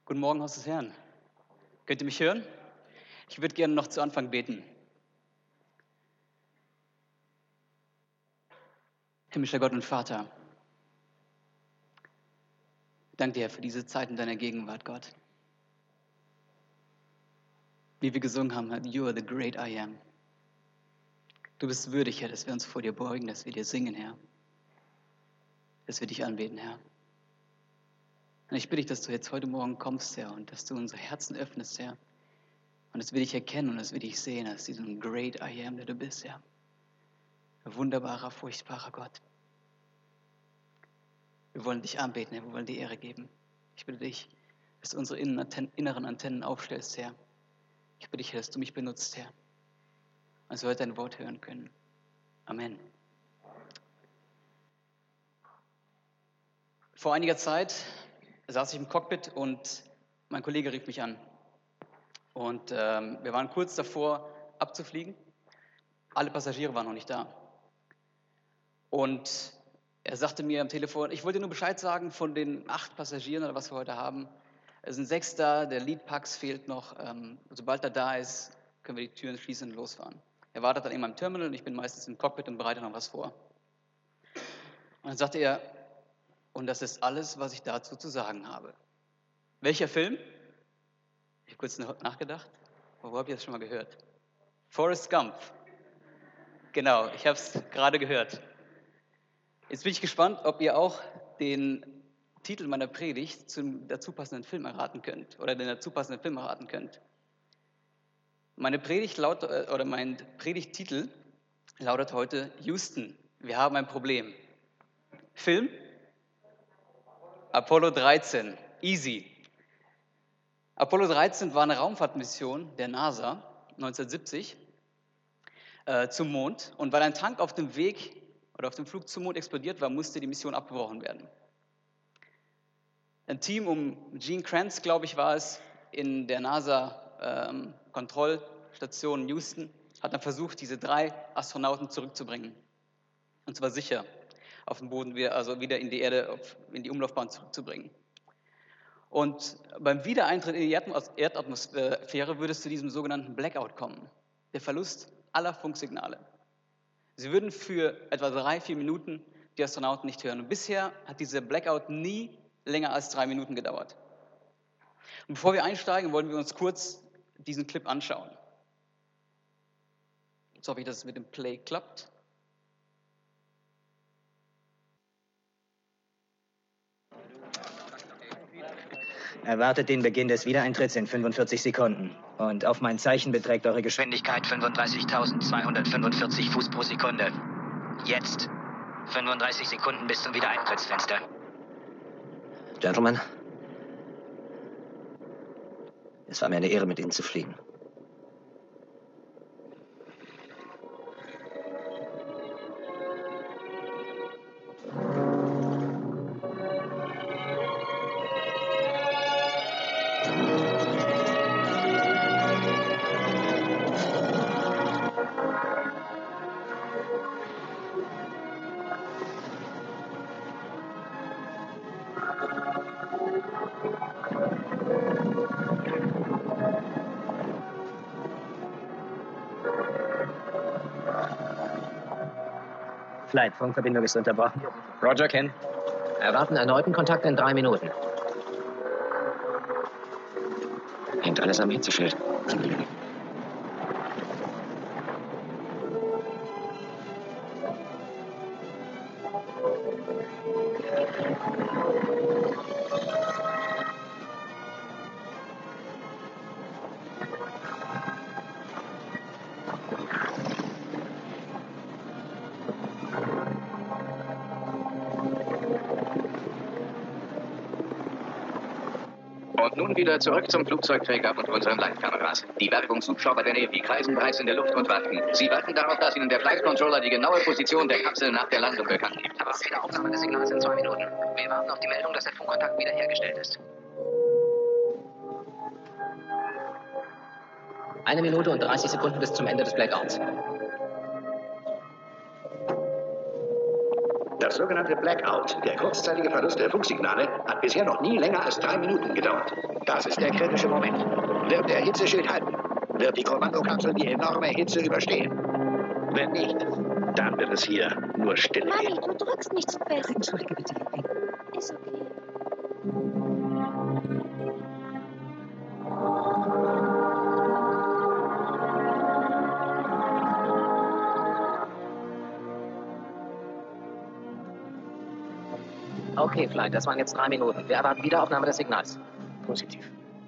Guten Morgen, Haus des Herrn. Könnt ihr mich hören? Ich würde gerne noch zu Anfang beten. Himmlischer Gott und Vater, danke dir für diese Zeit in deiner Gegenwart, Gott. Wie wir gesungen haben, Herr, You are the great I am. Du bist würdig, Herr, dass wir uns vor dir beugen, dass wir dir singen, Herr. Dass wir dich anbeten, Herr. Und ich bitte dich, dass du jetzt heute Morgen kommst, Herr, und dass du unsere Herzen öffnest, Herr. Und dass wir dich erkennen und dass wir dich sehen, als diesen great I am, der du bist, Herr. Ein wunderbarer, furchtbarer Gott. Wir wollen dich anbeten, Herr, wir wollen dir Ehre geben. Ich bitte dich, dass du unsere inneren Antennen aufstellst, Herr. Ich bitte dich, Herr, dass du mich benutzt, Herr. Und dass wir heute dein Wort hören können. Amen. Vor einiger Zeit saß ich im Cockpit und mein Kollege rief mich an. Und wir waren kurz davor, abzufliegen. Alle Passagiere waren noch nicht da. Und er sagte mir am Telefon, ich wollte nur Bescheid sagen von den 8 Passagieren oder was wir heute haben. Es sind 6 da, der Leadpax fehlt noch. Sobald er da ist, können wir die Türen schließen und losfahren. Er wartet dann in meinem Terminal und ich bin meistens im Cockpit und bereite noch was vor. Und dann sagte er, und das ist alles, was ich dazu zu sagen habe. Welcher Film? Ich habe kurz nachgedacht. Wo habe ich das schon mal gehört? Forrest Gump. Genau, ich habe es gerade gehört. Jetzt bin ich gespannt, ob ihr auch den Titel meiner Predigt zum dazu passenden Film erraten könnt oder den dazu passenden Film erraten könnt. Meine Predigt mein Predigttitel lautet heute Houston, wir haben ein Problem. Film? Apollo 13. Easy. Apollo 13 war eine Raumfahrtmission der NASA 1970 zum Mond. Und weil ein Tank auf dem Weg oder auf dem Flug zum Mond explodiert war, musste die Mission abgebrochen werden. Ein Team um Gene Kranz, glaube ich, war es, in der NASA-Kontrollstation Houston, hat dann versucht, diese 3 Astronauten zurückzubringen. Und zwar sicher auf den Boden, also wieder in die Erde, in die Umlaufbahn zurückzubringen. Und beim Wiedereintritt in die Erdatmosphäre würde es zu diesem sogenannten Blackout kommen, der Verlust aller Funksignale. Sie würden für etwa 3-4 Minuten die Astronauten nicht hören. Und bisher hat dieser Blackout nie länger als 3 Minuten gedauert. Und bevor wir einsteigen, wollen wir uns kurz diesen Clip anschauen. Jetzt hoffe ich, dass es mit dem Play klappt. Erwartet den Beginn des Wiedereintritts in 45 Sekunden. Und auf mein Zeichen beträgt eure Geschwindigkeit 35.245 Fuß pro Sekunde. Jetzt 35 Sekunden bis zum Wiedereintrittsfenster. Gentlemen, es war mir eine Ehre, mit Ihnen zu fliegen. Flight, Funkverbindung ist unterbrochen. Roger, Ken. Erwarten erneuten Kontakt in 3 Minuten. Hängt alles am Hitzeschild. Und nun wieder zurück zum Flugzeugträger und unseren Live-Kameras. Die Bergungshubschrauber der Navy kreisen bereits in der Luft und warten. Sie warten darauf, dass Ihnen der Flight Controller die genaue Position der Kapsel nach der Landung bekannt gibt. Erwarten wieder Aufnahme des Signals in 2 Minuten. Wir warten auf die Meldung, dass der Funkkontakt wiederhergestellt ist. 1 Minute und 30 Sekunden bis zum Ende des Blackouts. Das sogenannte Blackout, der kurzzeitige Verlust der Funksignale, hat bisher noch nie länger als 3 Minuten gedauert. Das ist der kritische Moment. Wird der Hitzeschild halten? Wird die Kommandokapsel die enorme Hitze überstehen? Wenn nicht, dann wird es hier nur still Manni, gehen. du drückst nicht so fest. Entschuldige bitte, Liebling. Ist okay. Okay, Flight, das waren jetzt 3 Minuten. Wir erwarten Wiederaufnahme des Signals. Positiv.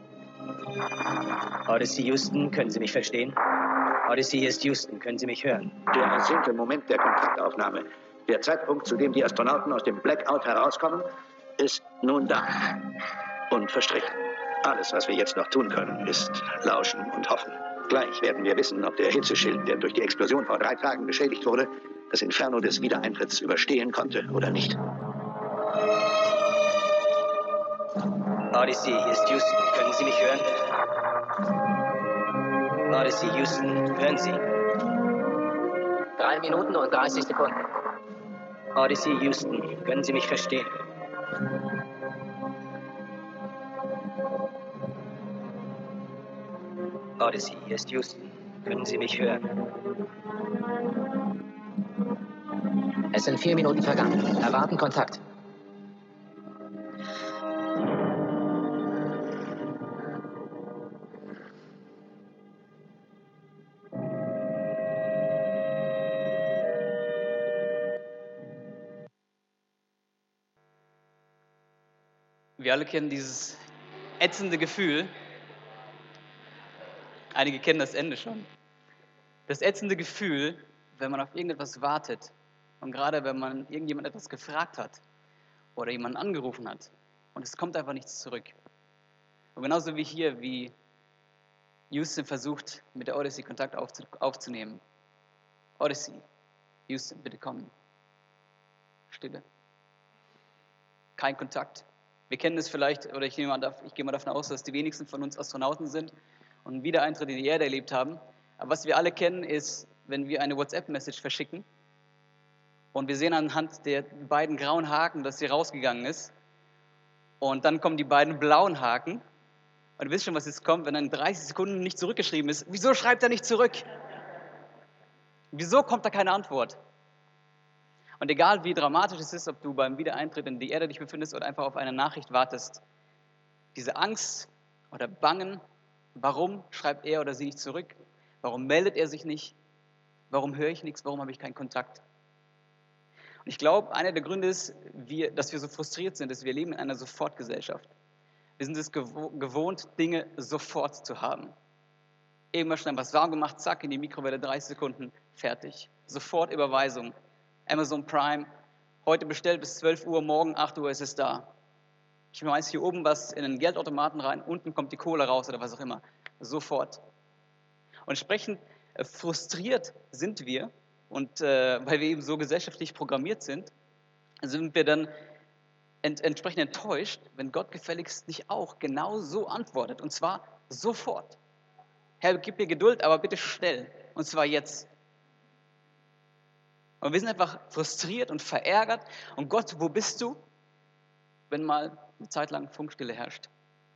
Odyssey Houston, können Sie mich verstehen? Odyssey, hier ist Houston, können Sie mich hören? Der ersehnte Moment der Kontaktaufnahme, der Zeitpunkt, zu dem die Astronauten aus dem Blackout herauskommen, ist nun da und verstrichen. Alles, was wir jetzt noch tun können, ist lauschen und hoffen. Gleich werden wir wissen, ob der Hitzeschild, der durch die Explosion vor 3 Tagen beschädigt wurde, das Inferno des Wiedereintritts überstehen konnte oder nicht. Odyssey, hier ist Houston, können Sie mich hören? Odyssey Houston, hören Sie? 3 Minuten und 30 Sekunden. Odyssey Houston, können Sie mich verstehen? Odyssey, hier ist Houston, können Sie mich hören? Es sind 4 Minuten vergangen. Erwarten Kontakt. Wir alle kennen dieses ätzende Gefühl. Einige kennen das Ende schon. Das ätzende Gefühl, wenn man auf irgendetwas wartet und gerade wenn man irgendjemand etwas gefragt hat oder jemanden angerufen hat und es kommt einfach nichts zurück. Und genauso wie hier, wie Houston versucht, mit der Odyssey Kontakt aufzunehmen. Odyssey, Houston, bitte kommen. Stille. Kein Kontakt. Wir kennen es vielleicht, oder ich gehe mal davon aus, dass die wenigsten von uns Astronauten sind und einen Wiedereintritt in die Erde erlebt haben. Aber was wir alle kennen, ist, wenn wir eine WhatsApp-Message verschicken und wir sehen anhand der beiden grauen Haken, dass sie rausgegangen ist und dann kommen die beiden blauen Haken und ihr wisst schon, was jetzt kommt, wenn dann in 30 Sekunden nicht zurückgeschrieben ist. Wieso schreibt er nicht zurück? Wieso kommt da keine Antwort? Und egal wie dramatisch es ist, ob du beim Wiedereintritt in die Erde dich befindest oder einfach auf eine Nachricht wartest, diese Angst oder Bangen, warum schreibt er oder sie nicht zurück? Warum meldet er sich nicht? Warum höre ich nichts? Warum habe ich keinen Kontakt? Und ich glaube, einer der Gründe ist, dass wir so frustriert sind, dass wir leben in einer Sofortgesellschaft. Wir sind es gewohnt, Dinge sofort zu haben. Eben mal schnell was warm gemacht, zack, in die Mikrowelle, 30 Sekunden, fertig. Sofort Überweisung. Amazon Prime, heute bestellt bis 12 Uhr, morgen 8 Uhr ist es da. Ich schmeiße hier oben was in einen Geldautomaten rein, unten kommt die Kohle raus oder was auch immer. Sofort. Und entsprechend frustriert sind wir, und weil wir eben so gesellschaftlich programmiert sind wir dann entsprechend enttäuscht, wenn Gott gefälligst nicht auch genau so antwortet. Und zwar sofort. Herr, gib mir Geduld, aber bitte schnell. Und zwar jetzt. Und wir sind einfach frustriert und verärgert. Und Gott, wo bist du, wenn mal eine Zeit lang Funkstille herrscht?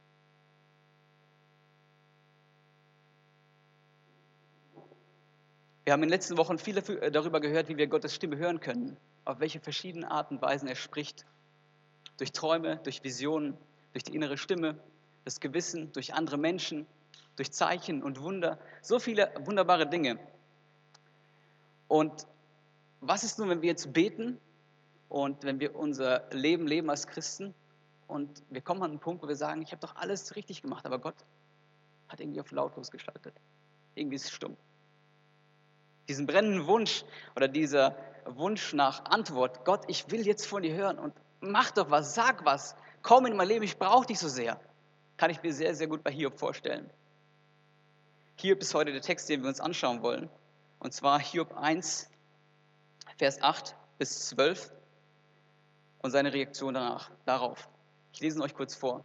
Wir haben in den letzten Wochen viel darüber gehört, wie wir Gottes Stimme hören können. Auf welche verschiedenen Arten und Weisen er spricht. Durch Träume, durch Visionen, durch die innere Stimme, das Gewissen, durch andere Menschen, durch Zeichen und Wunder. So viele wunderbare Dinge. Und was ist nun, wenn wir jetzt beten und wenn wir unser Leben leben als Christen und wir kommen an einen Punkt, wo wir sagen, ich habe doch alles richtig gemacht, aber Gott hat irgendwie auf lautlos geschaltet. Irgendwie ist es stumm. Diesen brennenden Wunsch oder dieser Wunsch nach Antwort, Gott, ich will jetzt von dir hören und mach doch was, sag was, komm in mein Leben, ich brauche dich so sehr. Kann ich mir sehr, sehr gut bei Hiob vorstellen. Hiob ist heute der Text, den wir uns anschauen wollen. Und zwar Hiob 1, Vers 8 bis 12 und seine Reaktion darauf. Ich lese ihn euch kurz vor.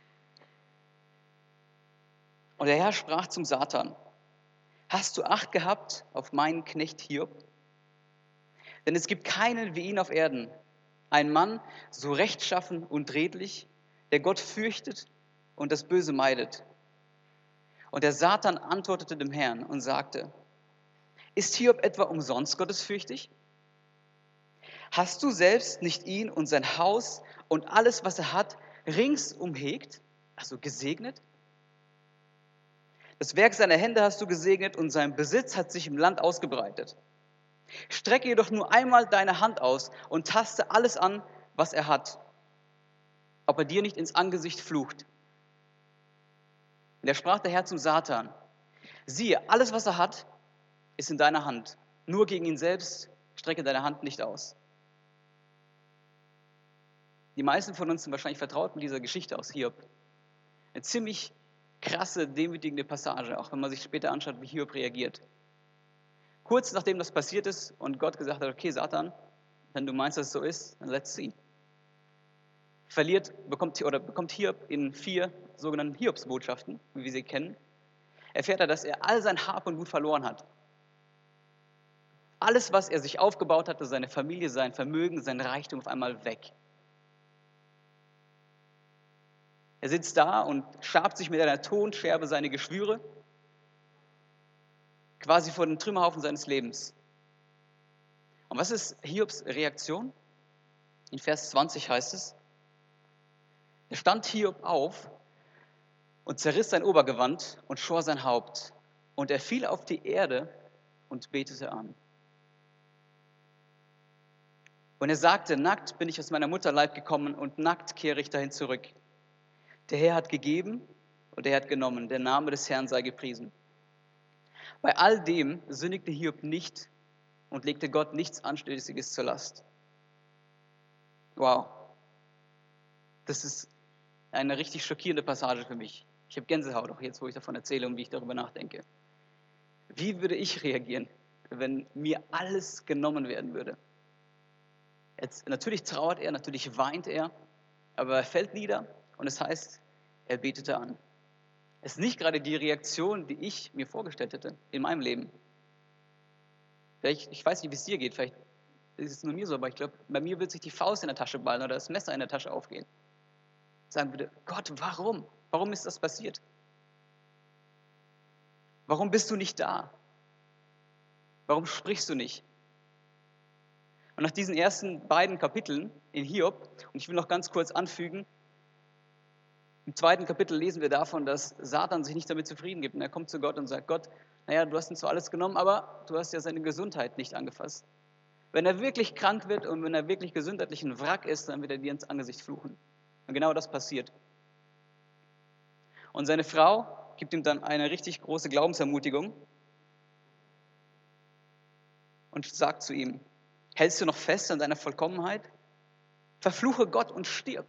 Und der Herr sprach zum Satan: Hast du Acht gehabt auf meinen Knecht Hiob? Denn es gibt keinen wie ihn auf Erden, Ein Mann, so rechtschaffen und redlich, der Gott fürchtet und das Böse meidet. Und der Satan antwortete dem Herrn und sagte, ist Hiob etwa umsonst gottesfürchtig? Hast du selbst nicht ihn und sein Haus und alles, was er hat, ringsum hegt, also gesegnet? Das Werk seiner Hände hast du gesegnet und sein Besitz hat sich im Land ausgebreitet. Strecke jedoch nur einmal deine Hand aus und taste alles an, was er hat, ob er dir nicht ins Angesicht flucht. Und da sprach der Herr zum Satan, siehe, alles, was er hat, ist in deiner Hand. Nur gegen ihn selbst strecke deine Hand nicht aus. Die meisten von uns sind wahrscheinlich vertraut mit dieser Geschichte aus Hiob. Eine ziemlich krasse, demütigende Passage, auch wenn man sich später anschaut, wie Hiob reagiert. Kurz nachdem das passiert ist und Gott gesagt hat, okay, Satan, wenn du meinst, dass es so ist, dann let's see. Bekommt Hiob in 4 sogenannten Hiobsbotschaften, wie wir sie kennen, erfährt er, dass er all sein Hab und Gut verloren hat. Alles, was er sich aufgebaut hatte, seine Familie, sein Vermögen, sein Reichtum auf einmal weg. Er sitzt da und schabt sich mit einer Tonscherbe seine Geschwüre, quasi vor den Trümmerhaufen seines Lebens. Und was ist Hiobs Reaktion? In Vers 20 heißt es, da stand Hiob auf und zerriss sein Obergewand und schor sein Haupt. Und er fiel auf die Erde und betete an. Und er sagte, nackt bin ich aus meiner Mutterleib gekommen und nackt kehre ich dahin zurück. Der Herr hat gegeben und er hat genommen. Der Name des Herrn sei gepriesen. Bei all dem sündigte Hiob nicht und legte Gott nichts Anstößiges zur Last. Wow. Das ist eine richtig schockierende Passage für mich. Ich habe Gänsehaut auch jetzt, wo ich davon erzähle und wie ich darüber nachdenke. Wie würde ich reagieren, wenn mir alles genommen werden würde? Jetzt, natürlich trauert er, natürlich weint er, aber er fällt nieder und es heißt, er betete an. Es ist nicht gerade die Reaktion, die ich mir vorgestellt hätte in meinem Leben. Ich weiß nicht, wie es dir geht, vielleicht ist es nur mir so, aber ich glaube, bei mir wird sich die Faust in der Tasche ballen oder das Messer in der Tasche aufgehen. Sagen würde, Gott, warum? Warum ist das passiert? Warum bist du nicht da? Warum sprichst du nicht? Und nach diesen ersten beiden Kapiteln in Hiob, und ich will noch ganz kurz anfügen, im 2. Kapitel lesen wir davon, dass Satan sich nicht damit zufrieden gibt. Und er kommt zu Gott und sagt, Gott, naja, du hast ihn zwar alles genommen, aber du hast ja seine Gesundheit nicht angefasst. Wenn er wirklich krank wird und wenn er wirklich gesundheitlich ein Wrack ist, dann wird er dir ins Angesicht fluchen. Und genau das passiert. Und seine Frau gibt ihm dann eine richtig große Glaubensermutigung und sagt zu ihm, hältst du noch fest an deiner Vollkommenheit? Verfluche Gott und stirb.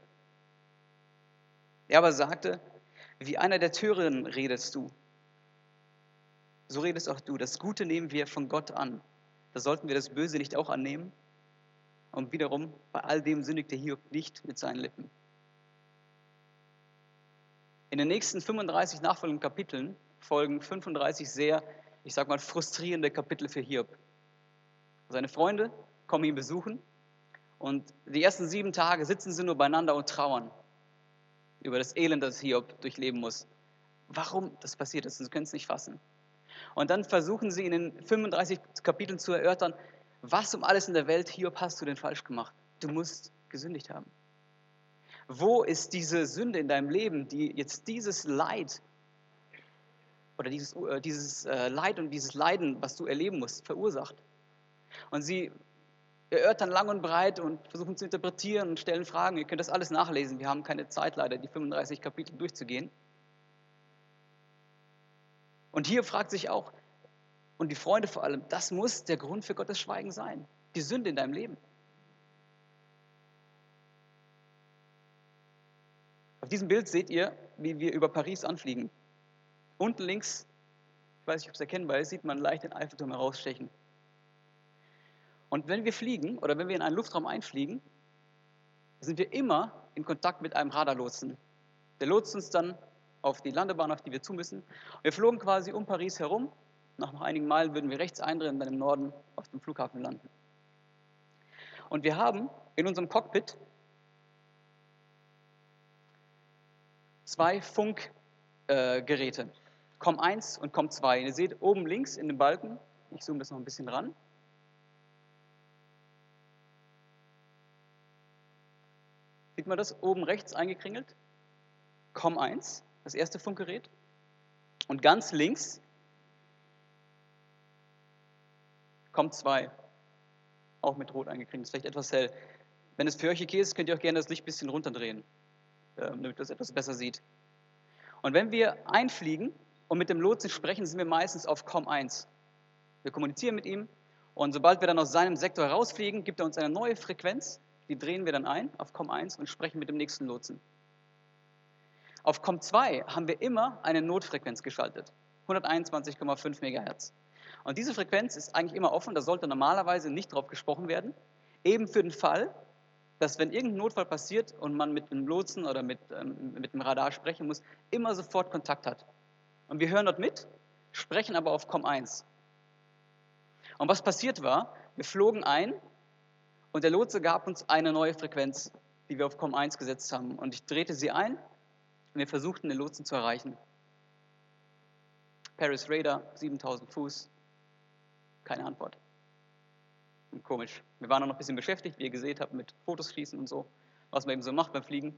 Er aber sagte, wie einer der Törinnen redest du. So redest auch du. Das Gute nehmen wir von Gott an. Da sollten wir das Böse nicht auch annehmen. Und wiederum, bei all dem sündigte Hiob nicht mit seinen Lippen. In den nächsten 35 nachfolgenden Kapiteln folgen 35 sehr, ich sag mal, frustrierende Kapitel für Hiob. Seine Freunde kommen ihn besuchen und die ersten 7 Tage sitzen sie nur beieinander und trauern über das Elend, das Hiob durchleben muss. Warum das passiert ist, sie können es nicht fassen. Und dann versuchen sie in den 35 Kapiteln zu erörtern, was um alles in der Welt, Hiob, hast du denn falsch gemacht? Du musst gesündigt haben. Wo ist diese Sünde in deinem Leben, die jetzt dieses Leid oder dieses Leid und dieses Leiden, was du erleben musst, verursacht? Und sie erörtern lang und breit und versuchen zu interpretieren und stellen Fragen. Ihr könnt das alles nachlesen. Wir haben keine Zeit leider, die 35 Kapitel durchzugehen. Und hier fragt sich auch, und die Freunde vor allem, das muss der Grund für Gottes Schweigen sein. Die Sünde in deinem Leben. Auf diesem Bild seht ihr, wie wir über Paris anfliegen. Unten links, ich weiß nicht, ob es erkennbar ist, sieht man leicht den Eiffelturm herausstechen. Und wenn wir fliegen oder wenn wir in einen Luftraum einfliegen, sind wir immer in Kontakt mit einem Radarlotsen. Der lotst uns dann auf die Landebahn, auf die wir zu müssen. Wir flogen quasi um Paris herum. Nach noch einigen Meilen würden wir rechts eindrehen und dann im Norden auf dem Flughafen landen. Und wir haben in unserem Cockpit 2 Funkgeräte, COM1 und COM2. Ihr seht oben links in dem Balken, ich zoome das noch ein bisschen ran. Sieht man das oben rechts eingekringelt? COM1, das erste Funkgerät. Und ganz links COM2, auch mit rot eingekringelt, ist vielleicht etwas hell. Wenn es für euch okay ist, könnt ihr auch gerne das Licht ein bisschen runterdrehen, damit ihr das etwas besser sieht. Und wenn wir einfliegen und mit dem Lotsen sprechen, sind wir meistens auf COM1. Wir kommunizieren mit ihm und sobald wir dann aus seinem Sektor rausfliegen, gibt er uns eine neue Frequenz, die drehen wir dann ein auf COM1 und sprechen mit dem nächsten Lotsen. Auf COM2 haben wir immer eine Notfrequenz geschaltet, 121,5 MHz. Und diese Frequenz ist eigentlich immer offen, da sollte normalerweise nicht drauf gesprochen werden, eben für den Fall, dass wenn irgendein Notfall passiert und man mit dem Lotsen oder mit dem Radar sprechen muss, immer sofort Kontakt hat. Und wir hören dort mit, sprechen aber auf COM1. Und was passiert war, wir flogen ein und der Lotse gab uns eine neue Frequenz, die wir auf COM1 gesetzt haben. Und ich drehte sie ein und wir versuchten, den Lotsen zu erreichen. Paris Radar, 7000 Fuß, keine Antwort. Und komisch. Wir waren auch noch ein bisschen beschäftigt, wie ihr gesehen habt, mit Fotos schießen und so, was man eben so macht beim Fliegen.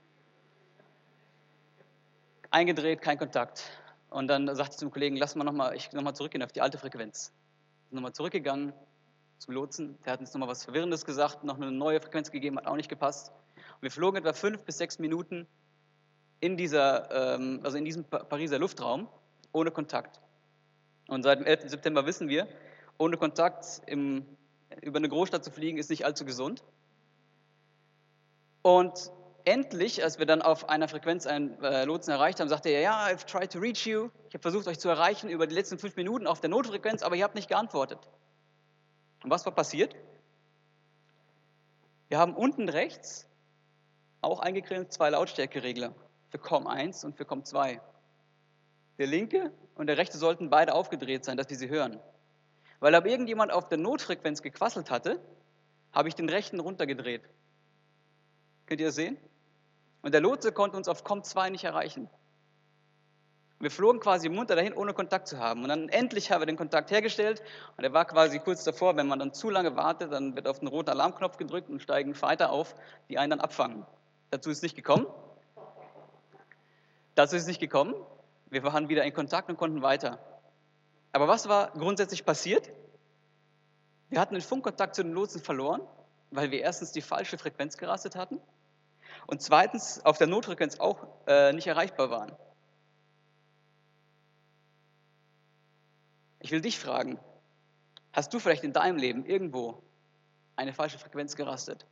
Eingedreht, kein Kontakt. Und dann sagte ich zum Kollegen, lass mal nochmal zurückgehen auf die alte Frequenz. Nochmal zurückgegangen zum Lotsen, der hat uns nochmal was Verwirrendes gesagt, noch eine neue Frequenz gegeben, hat auch nicht gepasst. Und wir flogen etwa 5 bis 6 Minuten in diesem Pariser Luftraum ohne Kontakt. Und seit dem 11. September wissen wir, ohne Kontakt über eine Großstadt zu fliegen, ist nicht allzu gesund. Und endlich, als wir dann auf einer Frequenz einen Lotsen erreicht haben, sagte er, ja, I've tried to reach you. Ich habe versucht, euch zu erreichen über die letzten 5 Minuten auf der Notfrequenz, aber ihr habt nicht geantwortet. Und was war passiert? Wir haben unten rechts auch eingekringelt 2 Lautstärkeregler für COM1 und für COM2. Der linke und der rechte sollten beide aufgedreht sein, dass wir sie hören. Weil aber irgendjemand auf der Notfrequenz gequasselt hatte, habe ich den rechten runtergedreht. Könnt ihr das sehen? Und der Lotse konnte uns auf COM2 nicht erreichen. Wir flogen quasi munter dahin, ohne Kontakt zu haben. Und dann endlich haben wir den Kontakt hergestellt. Und er war quasi kurz davor, wenn man dann zu lange wartet, dann wird auf den roten Alarmknopf gedrückt und steigen Fighter auf, die einen dann abfangen. Dazu ist es nicht gekommen. Wir waren wieder in Kontakt und konnten weiter. Aber was war grundsätzlich passiert? Wir hatten den Funkkontakt zu den Lotsen verloren, weil wir erstens die falsche Frequenz gerastet hatten und zweitens auf der Notfrequenz auch nicht erreichbar waren. Ich will dich fragen, hast du vielleicht in deinem Leben irgendwo eine falsche Frequenz gerastet?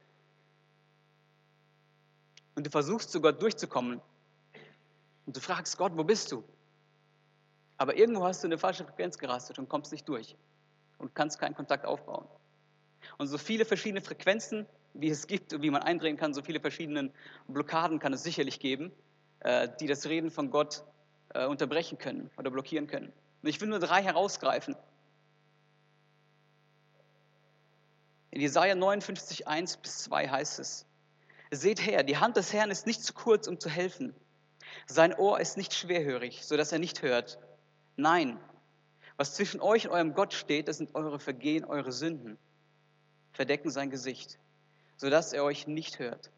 Und du versuchst zu Gott durchzukommen und du fragst Gott, wo bist du? Aber irgendwo hast du eine falsche Frequenz gerastet und kommst nicht durch und kannst keinen Kontakt aufbauen. Und so viele verschiedene Frequenzen, wie es gibt und wie man eindrehen kann, so viele verschiedene Blockaden kann es sicherlich geben, die das Reden von Gott unterbrechen können oder blockieren können. Und ich will nur 3 herausgreifen. In Jesaja 59, 1-2 heißt es: Seht her, die Hand des Herrn ist nicht zu kurz, um zu helfen. Sein Ohr ist nicht schwerhörig, sodass er nicht hört. Nein, was zwischen euch und eurem Gott steht, das sind eure Vergehen, eure Sünden. Verdecken sein Gesicht, sodass er euch nicht hört.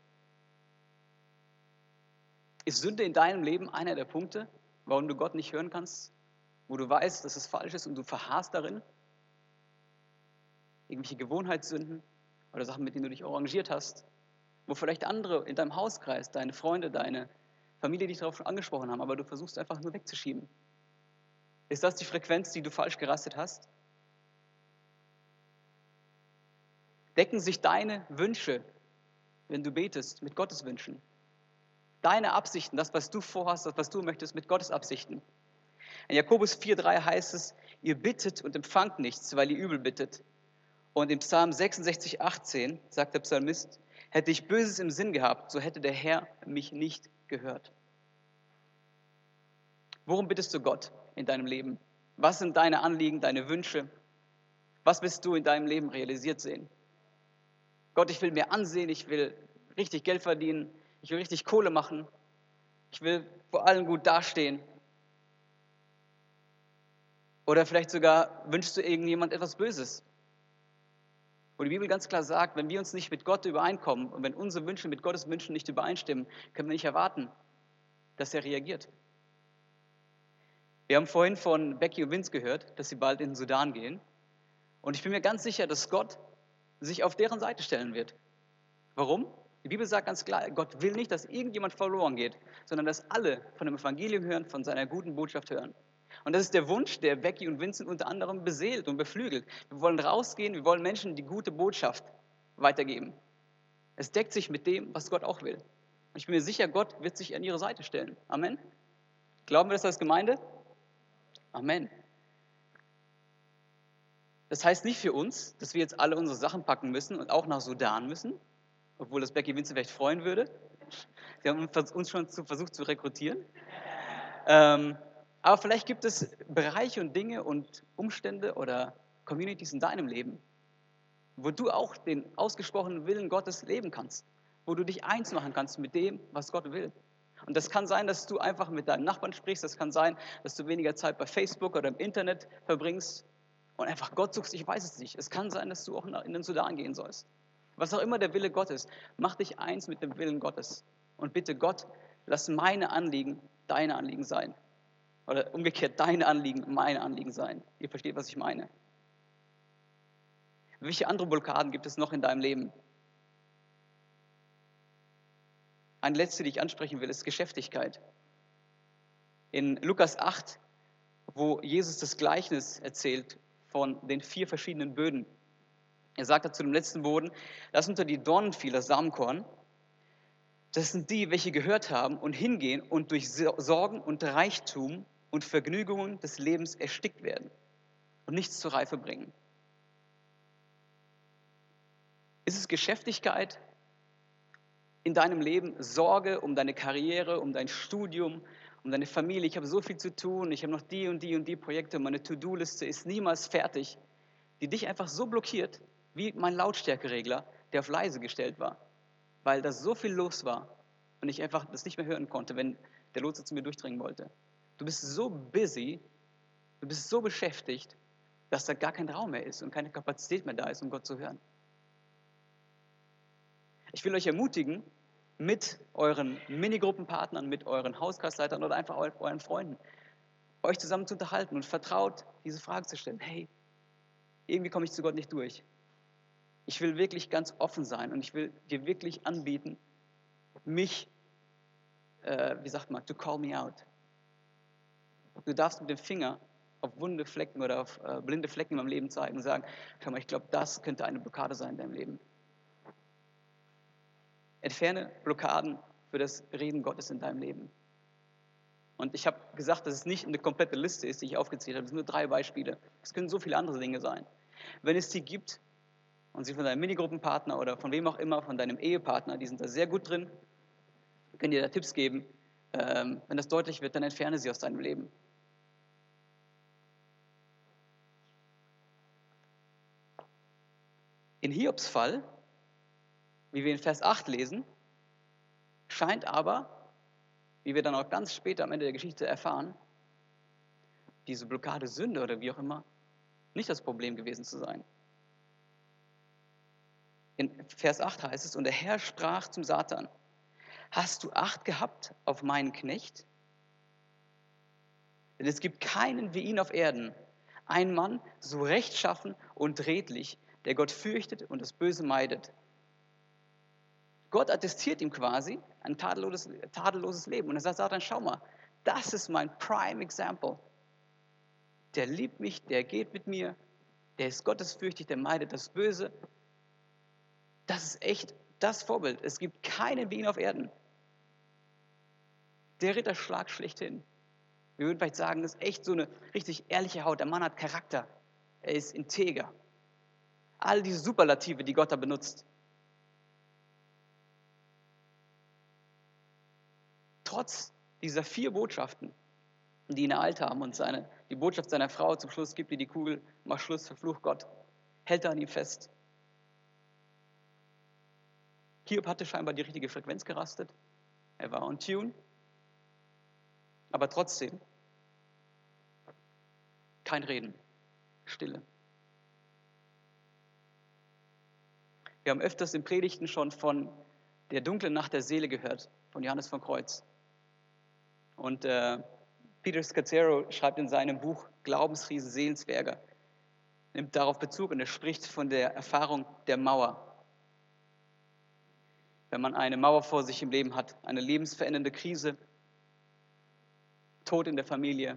Ist Sünde in deinem Leben einer der Punkte, warum du Gott nicht hören kannst? Wo du weißt, dass es falsch ist und du verharrst darin? Irgendwelche Gewohnheitssünden oder Sachen, mit denen du dich arrangiert hast? Wo vielleicht andere in deinem Hauskreis, deine Freunde, deine Familie dich darauf schon angesprochen haben, aber du versuchst einfach nur wegzuschieben. Ist das die Frequenz, die du falsch gerastet hast? Decken sich deine Wünsche, wenn du betest, mit Gottes Wünschen? Deine Absichten, das, was du vorhast, das, was du möchtest, mit Gottes Absichten? In Jakobus 4,3 heißt es, ihr bittet und empfangt nichts, weil ihr übel bittet. Und im Psalm 66,18 sagt der Psalmist, hätte ich Böses im Sinn gehabt, so hätte der Herr mich nicht gehört. Worum bittest du Gott in deinem Leben? Was sind deine Anliegen, deine Wünsche? Was willst du in deinem Leben realisiert sehen? Gott, ich will mehr Ansehen, ich will richtig Geld verdienen, ich will richtig Kohle machen, ich will vor allem gut dastehen. Oder vielleicht sogar wünschst du irgendjemand etwas Böses. Wo die Bibel ganz klar sagt, wenn wir uns nicht mit Gott übereinkommen und wenn unsere Wünsche mit Gottes Wünschen nicht übereinstimmen, können wir nicht erwarten, dass er reagiert. Wir haben vorhin von Becky und Vince gehört, dass sie bald in den Sudan gehen. Und ich bin mir ganz sicher, dass Gott sich auf deren Seite stellen wird. Warum? Die Bibel sagt ganz klar, Gott will nicht, dass irgendjemand verloren geht, sondern dass alle von dem Evangelium hören, von seiner guten Botschaft hören. Und das ist der Wunsch, der Becky und Vincent unter anderem beseelt und beflügelt. Wir wollen rausgehen, wir wollen Menschen die gute Botschaft weitergeben. Es deckt sich mit dem, was Gott auch will. Und ich bin mir sicher, Gott wird sich an ihre Seite stellen. Amen. Glauben wir das als Gemeinde? Amen. Das heißt nicht für uns, dass wir jetzt alle unsere Sachen packen müssen und auch nach Sudan müssen, obwohl das Becky Vincent vielleicht freuen würde. Sie haben uns schon versucht zu rekrutieren. Aber vielleicht gibt es Bereiche und Dinge und Umstände oder Communities in deinem Leben, wo du auch den ausgesprochenen Willen Gottes leben kannst, wo du dich eins machen kannst mit dem, was Gott will. Und das kann sein, dass du einfach mit deinem Nachbarn sprichst, das kann sein, dass du weniger Zeit bei Facebook oder im Internet verbringst und einfach Gott suchst, ich weiß es nicht. Es kann sein, dass du auch in den Sudan gehen sollst. Was auch immer der Wille Gottes, mach dich eins mit dem Willen Gottes. Und bitte Gott, lass meine Anliegen deine Anliegen sein. Oder umgekehrt, deine Anliegen meine Anliegen sein. Ihr versteht, was ich meine. Welche andere Blockaden gibt es noch in deinem Leben? Eine letzte, die ich ansprechen will, ist Geschäftigkeit. In Lukas 8, wo Jesus das Gleichnis erzählt von den 4 verschiedenen Böden. Er sagt zu dem letzten Boden, das unter die Dornen fiel, das Samenkorn. Das sind die, welche gehört haben und hingehen und durch Sorgen und Reichtum und Vergnügungen des Lebens erstickt werden und nichts zur Reife bringen. Ist es Geschäftigkeit in deinem Leben, Sorge um deine Karriere, um dein Studium, um deine Familie? Ich habe so viel zu tun, ich habe noch die und die und die Projekte, meine To-Do-Liste ist niemals fertig, die dich einfach so blockiert, wie mein Lautstärkeregler, der auf leise gestellt war, weil da so viel los war und ich einfach das nicht mehr hören konnte, wenn der Lotse zu mir durchdringen wollte. Du bist so busy, du bist so beschäftigt, dass da gar kein Raum mehr ist und keine Kapazität mehr da ist, um Gott zu hören. Ich will euch ermutigen, mit euren Minigruppenpartnern, mit euren Hauskreisleitern oder einfach euren Freunden, euch zusammen zu unterhalten und vertraut, diese Frage zu stellen. Hey, irgendwie komme ich zu Gott nicht durch. Ich will wirklich ganz offen sein und ich will dir wirklich anbieten, mich, to call me out. Du darfst mit dem Finger auf wunde Flecken oder auf blinde Flecken in meinem Leben zeigen und sagen, schau mal, ich glaube, das könnte eine Blockade sein in deinem Leben. Entferne Blockaden für das Reden Gottes in deinem Leben. Und ich habe gesagt, dass es nicht eine komplette Liste ist, die ich aufgezählt habe. Es sind nur 3 Beispiele. Es können so viele andere Dinge sein. Wenn es die gibt und sie von deinem Minigruppenpartner oder von wem auch immer, von deinem Ehepartner, die sind da sehr gut drin, können dir da Tipps geben. Wenn das deutlich wird, dann entferne sie aus deinem Leben. In Hiobs Fall, wie wir in Vers 8 lesen, scheint aber, wie wir dann auch ganz später am Ende der Geschichte erfahren, diese Blockade Sünde oder wie auch immer, nicht das Problem gewesen zu sein. In Vers 8 heißt es, und der Herr sprach zum Satan, hast du Acht gehabt auf meinen Knecht? Denn es gibt keinen wie ihn auf Erden, ein Mann so rechtschaffen und redlich, der Gott fürchtet und das Böse meidet. Gott attestiert ihm quasi ein tadelloses Leben. Und er sagt, Satan, schau mal, das ist mein Prime Example. Der liebt mich, der geht mit mir, der ist gottesfürchtig, der meidet das Böse. Das ist echt das Vorbild. Es gibt keinen wie ihn auf Erden. Der Ritterschlag schlechthin. Wir würden vielleicht sagen, das ist echt so eine richtig ehrliche Haut. Der Mann hat Charakter. Er ist integer. All diese Superlative, die Gott da benutzt. Trotz dieser 4 Botschaften, die ihn ereilt haben und die Botschaft seiner Frau zum Schluss gibt, die Kugel, mach Schluss, verflucht Gott, hält er an ihm fest. Hiob hatte scheinbar die richtige Frequenz gerastet. Er war on tune. Aber trotzdem, kein Reden, Stille. Wir haben öfters in Predigten schon von der dunklen Nacht der Seele gehört, von Johannes von Kreuz. Und Peter Scazzaro schreibt in seinem Buch Glaubensriese, Seelenzwerge, nimmt darauf Bezug und er spricht von der Erfahrung der Mauer. Wenn man eine Mauer vor sich im Leben hat, eine lebensverändernde Krise, Tod in der Familie,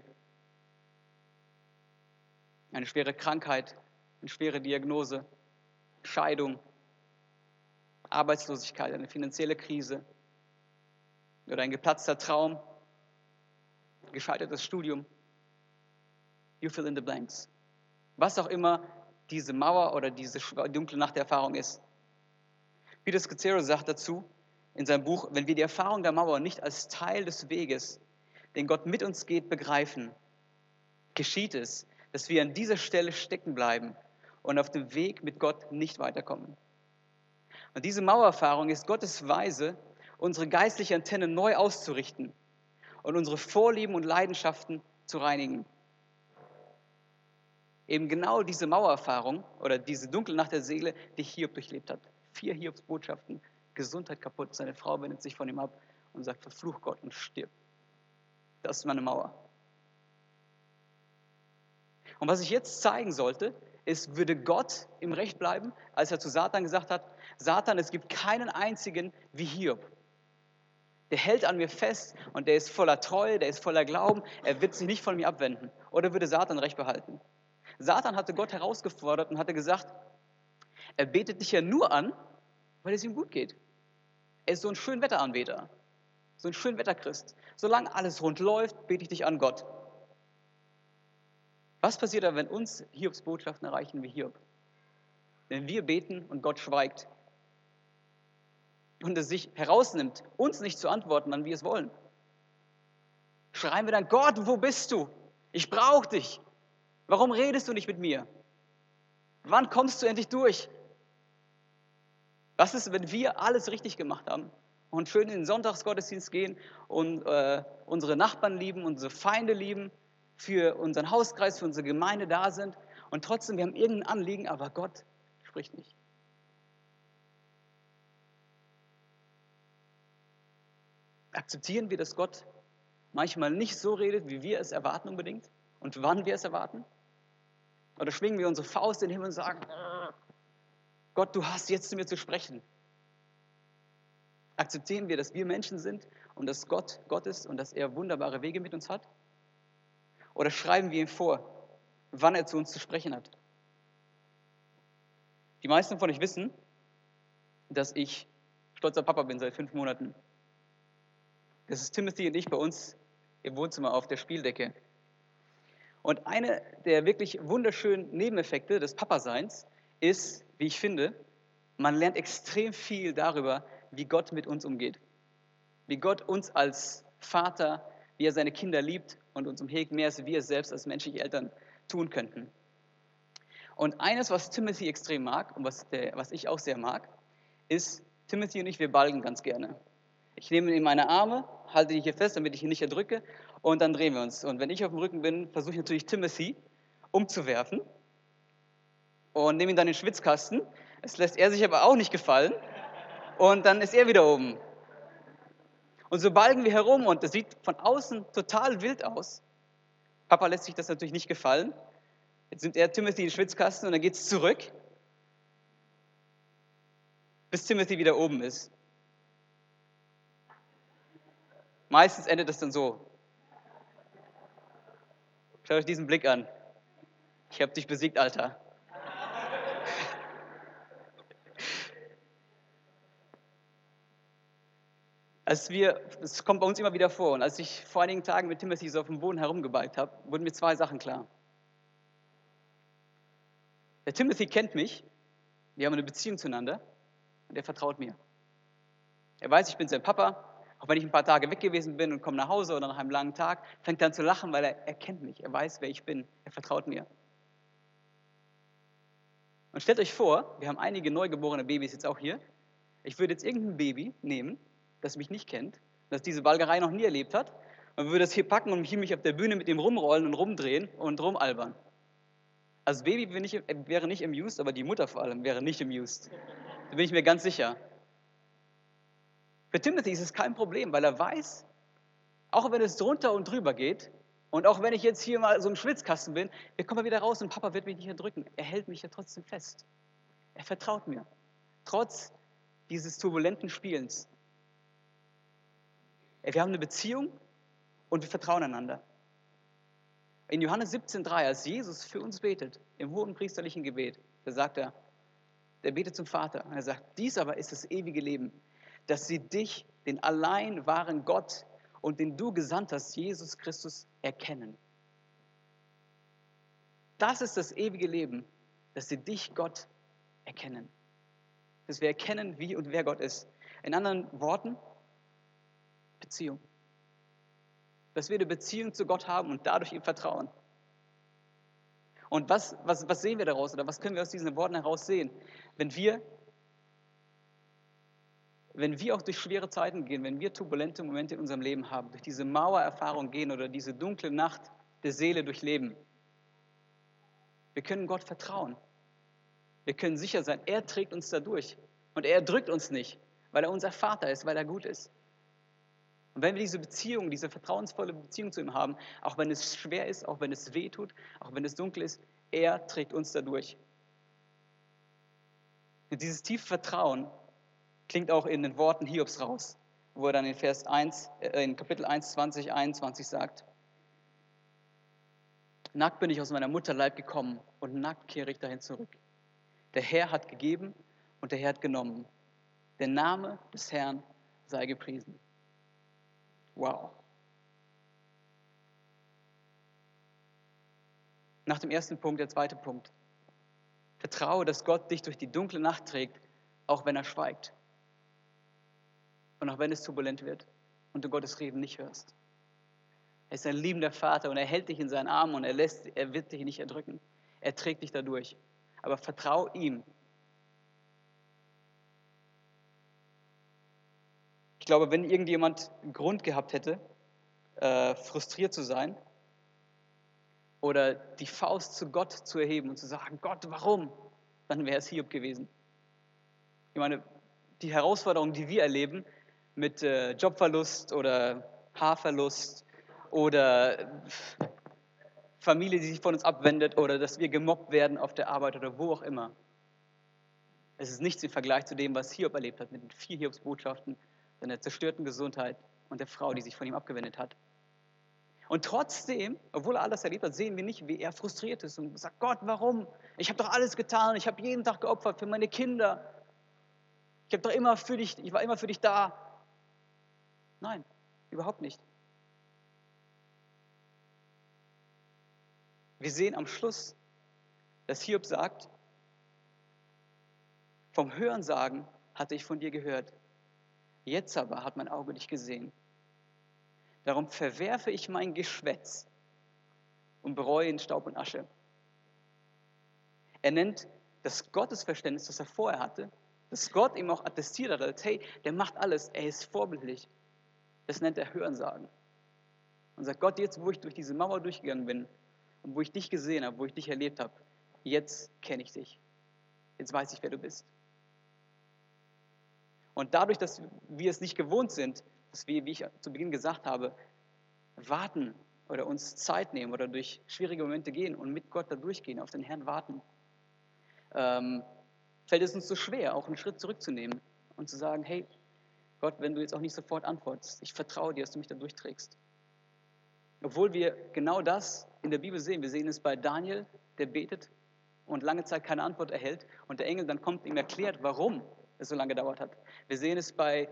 eine schwere Krankheit, eine schwere Diagnose, Scheidung, Arbeitslosigkeit, eine finanzielle Krise oder ein geplatzter Traum, gescheitertes Studium. You fill in the blanks. Was auch immer diese Mauer oder diese dunkle Nacht der Erfahrung ist. Peter Scazzaro sagt dazu in seinem Buch, wenn wir die Erfahrung der Mauer nicht als Teil des Weges, den Gott mit uns geht, begreifen, geschieht es, dass wir an dieser Stelle stecken bleiben und auf dem Weg mit Gott nicht weiterkommen. Und diese Mauererfahrung ist Gottes Weise, unsere geistliche Antenne neu auszurichten und unsere Vorlieben und Leidenschaften zu reinigen. Eben genau diese Mauererfahrung oder diese dunkle Nacht der Seele, die Hiob durchlebt hat. 4 Hiobs-Botschaften, Gesundheit kaputt, seine Frau wendet sich von ihm ab und sagt, verfluch Gott und stirb. Das ist meine Mauer. Und was ich jetzt zeigen sollte, ist, würde Gott im Recht bleiben, als er zu Satan gesagt hat, Satan, es gibt keinen einzigen wie Hiob. Der hält an mir fest und der ist voller Treue, der ist voller Glauben, er wird sich nicht von mir abwenden. Oder würde Satan Recht behalten? Satan hatte Gott herausgefordert und hatte gesagt, er betet dich ja nur an, weil es ihm gut geht. Er ist so ein Schönwetteranbeter, so ein Schönwetterchrist. Solange alles rund läuft, bete ich dich an, Gott. Was passiert aber, wenn uns Hiobs Botschaften erreichen wie Hiob? Wenn wir beten und Gott schweigt und es sich herausnimmt, uns nicht zu antworten, wann wir es wollen. Schreien wir dann, Gott, wo bist du? Ich brauche dich. Warum redest du nicht mit mir? Wann kommst du endlich durch? Was ist, wenn wir alles richtig gemacht haben und schön in den Sonntagsgottesdienst gehen und unsere Nachbarn lieben, unsere Feinde lieben, für unseren Hauskreis, für unsere Gemeinde da sind und trotzdem, wir haben irgendein Anliegen, aber Gott spricht nicht. Akzeptieren wir, dass Gott manchmal nicht so redet, wie wir es erwarten unbedingt und wann wir es erwarten? Oder schwingen wir unsere Faust in den Himmel und sagen, Gott, du hast jetzt zu mir zu sprechen. Akzeptieren wir, dass wir Menschen sind und dass Gott Gott ist und dass er wunderbare Wege mit uns hat? Oder schreiben wir ihm vor, wann er zu uns zu sprechen hat? Die meisten von euch wissen, dass ich stolzer Papa bin seit 5 Monaten. Das ist Timothy und ich bei uns im Wohnzimmer auf der Spieldecke. Und eine der wirklich wunderschönen Nebeneffekte des Papaseins ist, wie ich finde, man lernt extrem viel darüber, wie Gott mit uns umgeht. Wie Gott uns als Vater, wie er seine Kinder liebt und uns umhegt, mehr als wir es selbst als menschliche Eltern tun könnten. Und eines, was Timothy extrem mag und was ich auch sehr mag, ist, Timothy und ich, wir balgen ganz gerne. Ich nehme ihn in meine Arme, halte ihn hier fest, damit ich ihn nicht erdrücke und dann drehen wir uns. Und wenn ich auf dem Rücken bin, versuche ich natürlich Timothy umzuwerfen und nehme ihn dann in den Schwitzkasten. Das lässt er sich aber auch nicht gefallen und dann ist er wieder oben. Und so balgen wir herum und das sieht von außen total wild aus. Papa lässt sich das natürlich nicht gefallen. Jetzt nimmt er Timothy in den Schwitzkasten und dann geht es zurück, bis Timothy wieder oben ist. Meistens endet es dann so. Schaut euch diesen Blick an. Ich habe dich besiegt, Alter. Es kommt bei uns immer wieder vor, und als ich vor einigen Tagen mit Timothy so auf dem Boden herumgebalgt habe, wurden mir 2 Sachen klar. Der Timothy kennt mich, wir haben eine Beziehung zueinander und er vertraut mir. Er weiß, ich bin sein Papa, auch wenn ich ein paar Tage weg gewesen bin und komme nach Hause oder nach einem langen Tag, fängt er an zu lachen, weil er kennt mich, er weiß, wer ich bin, er vertraut mir. Und stellt euch vor, wir haben einige neugeborene Babys jetzt auch hier, Ich würde jetzt irgendein Baby nehmen, das mich nicht kennt, das diese Balgerei noch nie erlebt hat, und würde es hier packen und mich auf der Bühne mit ihm rumrollen und rumdrehen und rumalbern. Also das Baby wäre nicht amused, aber die Mutter vor allem wäre nicht amused. Da bin ich mir ganz sicher. Für Timothy ist es kein Problem, weil er weiß, auch wenn es drunter und drüber geht und auch wenn ich jetzt hier mal so im Schwitzkasten bin, wir kommen wieder raus und Papa wird mich nicht erdrücken. Er hält mich ja trotzdem fest. Er vertraut mir. Trotz dieses turbulenten Spielens. Wir haben eine Beziehung und wir vertrauen einander. In Johannes 17,3, als Jesus für uns betet, im hohen priesterlichen Gebet, da sagt er, der betet zum Vater und er sagt, dies aber ist das ewige Leben, dass sie dich, den allein wahren Gott und den du gesandt hast, Jesus Christus, erkennen. Das ist das ewige Leben, dass sie dich, Gott, erkennen. Dass wir erkennen, wie und wer Gott ist. In anderen Worten, Beziehung. Dass wir eine Beziehung zu Gott haben und dadurch ihm vertrauen. Und was sehen wir daraus oder was können wir aus diesen Worten heraus sehen? Wenn wir auch durch schwere Zeiten gehen, wenn wir turbulente Momente in unserem Leben haben, durch diese Mauererfahrung gehen oder diese dunkle Nacht der Seele durchleben, wir können Gott vertrauen. Wir können sicher sein, er trägt uns da durch. Und er erdrückt uns nicht, weil er unser Vater ist, weil er gut ist. Und wenn wir diese Beziehung, diese vertrauensvolle Beziehung zu ihm haben, auch wenn es schwer ist, auch wenn es weh tut, auch wenn es dunkel ist, er trägt uns da durch. Und dieses tiefe Vertrauen klingt auch in den Worten Hiobs raus, wo er dann in Kapitel 1, 20, 21 sagt, nackt bin ich aus meiner Mutterleib gekommen und nackt kehre ich dahin zurück. Der Herr hat gegeben und der Herr hat genommen. Der Name des Herrn sei gepriesen. Wow. Nach dem ersten Punkt, der zweite Punkt. Vertraue, dass Gott dich durch die dunkle Nacht trägt, auch wenn er schweigt. Und auch wenn es turbulent wird und du Gottes Reden nicht hörst. Er ist ein liebender Vater und er hält dich in seinen Armen und er wird dich nicht erdrücken. Er trägt dich dadurch. Aber vertrau ihm. Ich glaube, wenn irgendjemand einen Grund gehabt hätte, frustriert zu sein oder die Faust zu Gott zu erheben und zu sagen, Gott, warum? Dann wäre es Hiob gewesen. Ich meine, die Herausforderungen, die wir erleben, mit Jobverlust oder Haarverlust oder Familie, die sich von uns abwendet oder dass wir gemobbt werden auf der Arbeit oder wo auch immer. Es ist nichts im Vergleich zu dem, was Hiob erlebt hat, mit den 4 Hiobs-Botschaften, seiner zerstörten Gesundheit und der Frau, die sich von ihm abgewendet hat. Und trotzdem, obwohl er alles erlebt hat, sehen wir nicht, wie er frustriert ist und sagt, Gott, warum? Ich habe doch alles getan, ich habe jeden Tag geopfert für meine Kinder. Ich war immer für dich da. Nein, überhaupt nicht. Wir sehen am Schluss, dass Hiob sagt, vom Hörensagen hatte ich von dir gehört. Jetzt aber hat mein Auge dich gesehen. Darum verwerfe ich mein Geschwätz und bereue in Staub und Asche. Er nennt das Gottesverständnis, das er vorher hatte, dass Gott ihm auch attestiert hat, als, hey, der macht alles, er ist vorbildlich. Das nennt er Hörensagen. Und sagt, Gott, jetzt wo ich durch diese Mauer durchgegangen bin und wo ich dich gesehen habe, wo ich dich erlebt habe, jetzt kenne ich dich. Jetzt weiß ich, wer du bist. Und dadurch, dass wir es nicht gewohnt sind, dass wir, wie ich zu Beginn gesagt habe, warten oder uns Zeit nehmen oder durch schwierige Momente gehen und mit Gott da durchgehen, auf den Herrn warten, fällt es uns so schwer, auch einen Schritt zurückzunehmen und zu sagen, hey, Gott, wenn du jetzt auch nicht sofort antwortest, ich vertraue dir, dass du mich da durchträgst. Obwohl wir genau das in der Bibel sehen. Wir sehen es bei Daniel, der betet und lange Zeit keine Antwort erhält und der Engel dann kommt und ihm erklärt, warum es so lange gedauert hat. Wir sehen es bei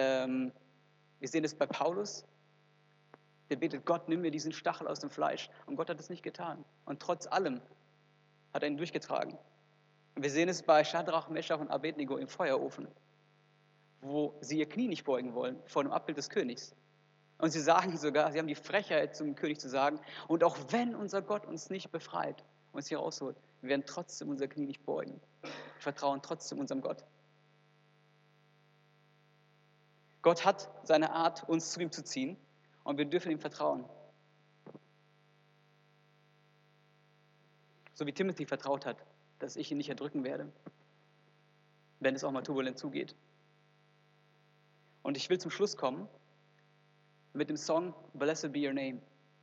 Paulus, der betet, Gott, nimm mir diesen Stachel aus dem Fleisch. Und Gott hat es nicht getan. Und trotz allem hat er ihn durchgetragen. Und wir sehen es bei Schadrach, Meschach und Abednego im Feuerofen, wo sie ihr Knie nicht beugen wollen vor dem Abbild des Königs. Und sie sagen sogar, sie haben die Frechheit zum König zu sagen, und auch wenn unser Gott uns nicht befreit, uns hier rausholt, wir werden trotzdem unser Knie nicht beugen. Wir vertrauen trotzdem unserem Gott. Gott hat seine Art, uns zu ihm zu ziehen und wir dürfen ihm vertrauen. So wie Timothy vertraut hat, dass ich ihn nicht erdrücken werde, wenn es auch mal turbulent zugeht. Und ich will zum Schluss kommen mit dem Song Blessed Be Your Name.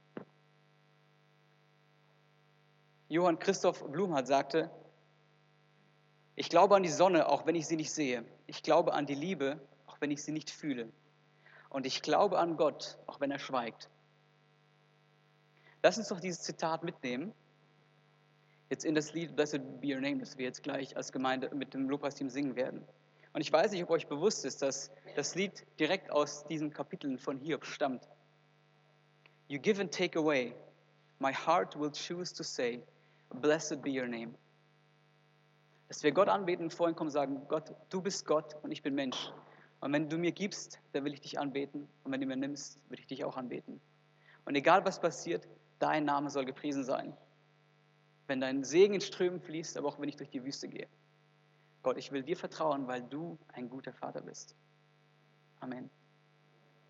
Johann Christoph Blumhardt sagte, ich glaube an die Sonne, auch wenn ich sie nicht sehe. Ich glaube an die Liebe, auch wenn ich sie nicht fühle. Und ich glaube an Gott, auch wenn er schweigt. Lass uns doch dieses Zitat mitnehmen, jetzt in das Lied Blessed Be Your Name, das wir jetzt gleich als Gemeinde mit dem Lobpreisteam singen werden. Und ich weiß nicht, ob euch bewusst ist, dass das Lied direkt aus diesen Kapiteln von Hiob stammt. You give and take away, my heart will choose to say, blessed be your name. Dass wir Gott anbeten und vor ihn kommen und sagen, Gott, du bist Gott und ich bin Mensch. Und wenn du mir gibst, dann will ich dich anbeten. Und wenn du mir nimmst, will ich dich auch anbeten. Und egal was passiert, dein Name soll gepriesen sein. Wenn dein Segen in Strömen fließt, aber auch wenn ich durch die Wüste gehe. Gott, ich will dir vertrauen, weil du ein guter Vater bist. Amen.